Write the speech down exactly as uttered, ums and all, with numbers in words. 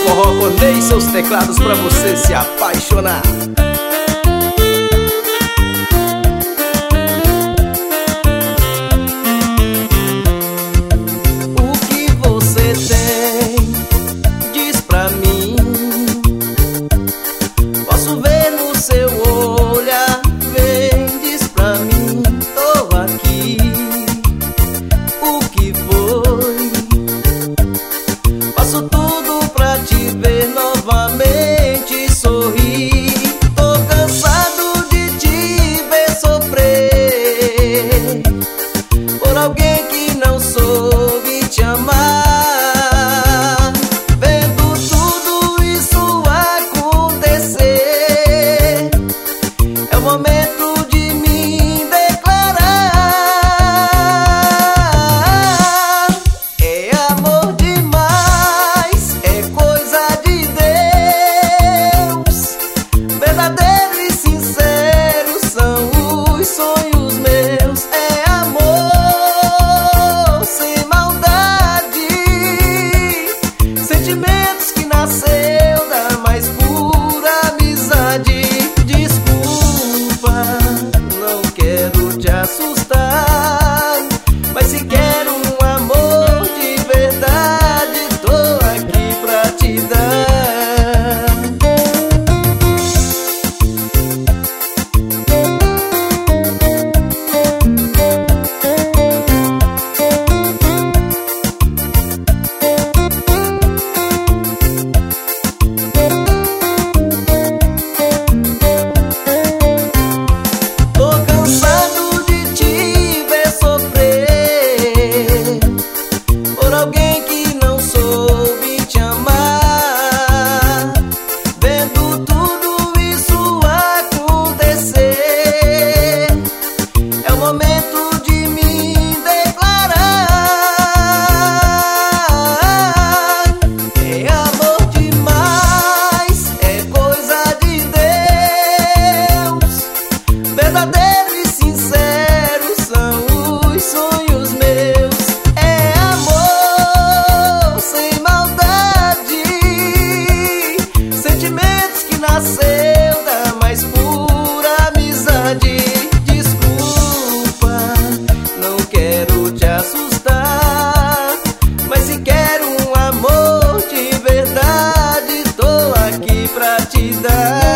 Forró com Ney e seus teclados pra você se apaixonar. O que você tem? Diz pra mim. Posso ver no seu olhar. Vem, diz pra mim. Tô aqui. O que foi? Faço tudo pra te ver novamente sorrir. Tô cansado de te ver sofrer por alguém que não soube te amar. Vendo tudo isso acontecer, é o momento de me declarar. É amor demais, é coisa de Deus. Verdadeiro e sincero são os sonhos meus. É amor sem maldade, sentimentos que nasceu da mais pura amizade. Desculpa, não quero te assustar, mas se quero um amor de verdade, tô aqui pra te dar. Tô cansado de te ver sofrer por alguém que não soube te amar. Vendo tudo isso acontecer, é o momento de me declarar. É amor demais, é coisa de Deus. Verdadeiro e sincero são os sonhos meus. É amor sem maldade, sentimentos que nasceu da mais pura amizade. Desculpa, não quero te assustar, mas se quero um amor de verdade, tô aqui pra te dar.